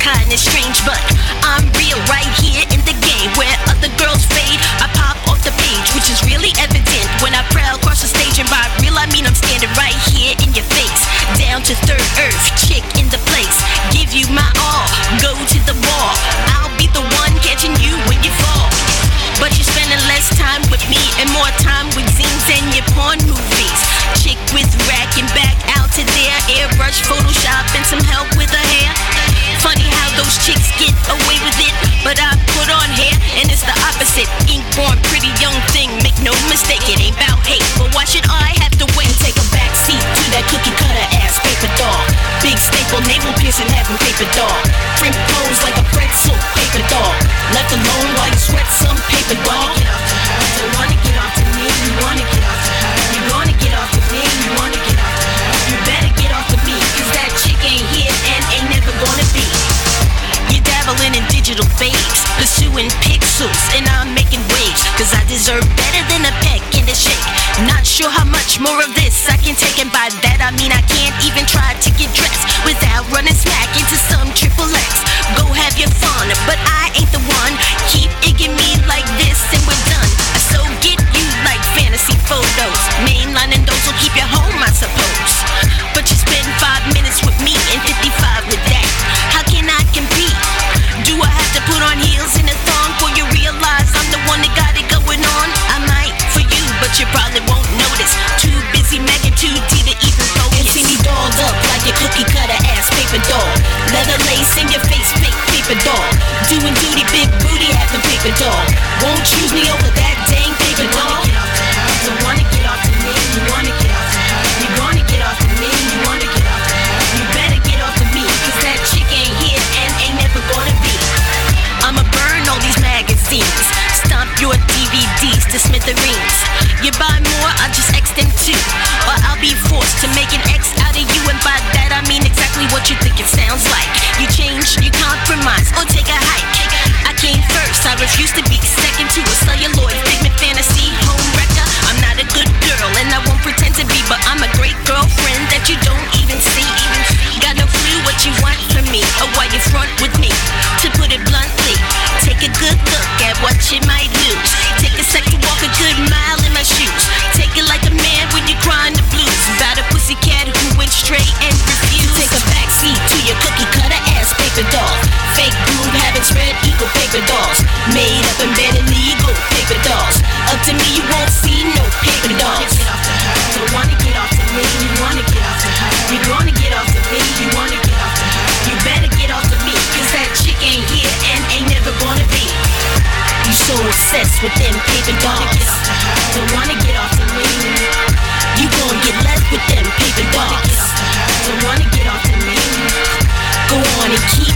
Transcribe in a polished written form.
kind of strange, but I'm real right here in the game. Where other girls fade, I pop off the page, which is really evident when I prowl across the stage. And by real, I mean I'm standing right here in your face. Down to third earth, chick in the place. Give you my all, go to the wall. I'll be the one catching you when you fall. But you're spending less time with me and more time with zines and your porn movies. Chick with rack and back out to there. Airbrush, Photoshop, and some help with her hair. Funny how those chicks get away with it, but I put on hair and it's the opposite. Ink born pretty young thing, make no mistake, it ain't about hate. But why should I have to wait and take a back seat to that cookie cutter ass paper doll? Big staple, navel piercing, having paper doll. Print pose like a pretzel, paper doll. Left alone while you sweat some paper doll. Don't wanna get off to me, you wanna get off to her. You wanna get off to me, you wanna get off to her. You better get off to me, cause that chick ain't here and ain't never gonna be. You're dabbling in digital babes, pursuing pixels, and I'm making waves, cause I deserve better than a peck and a shake. Not sure how much more of this I can take, and by that I mean I can't even try to get dressed without running smack into some triple X. Go have your fun, but I ain't the one. Keep igging me like this and we're done. So get you like fantasy photos. Mainlining those will keep you home, I suppose. But you spend 5 minutes with me and 55 with that. How can I compete? Do I have to put on heels and a thong for you realize I'm the one that got it going on? I might for you, but you probably won't notice. Too busy making 2D to even focus. And see me dolled up like a cookie cutter ass paper doll. Leather lace in your face, fake paper doll. Doing duty, big booty, having paper doll. Won't choose me over that dang paper doll. Don't wanna get off to me, you wanna get off to her. You wanna get off to me, you wanna get off to her. You better get off to me, cause that chick ain't here and ain't never gonna be. I'ma burn all these magazines, stomp your DVDs to smithereens. You buy more, I'll just X them too, or I'll be forced to make an X out of you. And by that I mean exactly what you think it sounds like. You change, you compromise, or take a hike. I came first, I refuse to be second to a celluloid figment fantasy home wrecker. I'm not a good girl and I won't pretend to be, but I'm a great girlfriend that you don't even see. Got no clue what you want from me, or why you front with me. To put it bluntly, take a good look at what you might lose. Take a sec to walk a good mile in my shoes. Take it like a man when you're crying the blues about a pussycat who went straight and refused. Take a backseat to your cookie cutter ass paper doll. Fake boob having spread equal paper dolls. Made up and bad illegal paper dolls. Up to me you won't see no paper dolls. Don't wanna get off to me, you wanna get off to her. You wanna get off to me, you wanna get off to her. You better get off to me, cause that chick ain't here and ain't never gonna be. You so obsessed with them paper dolls. Don't wanna get off to me. You gon' get left with them paper dolls. Don't wanna get off to me. Go on and keep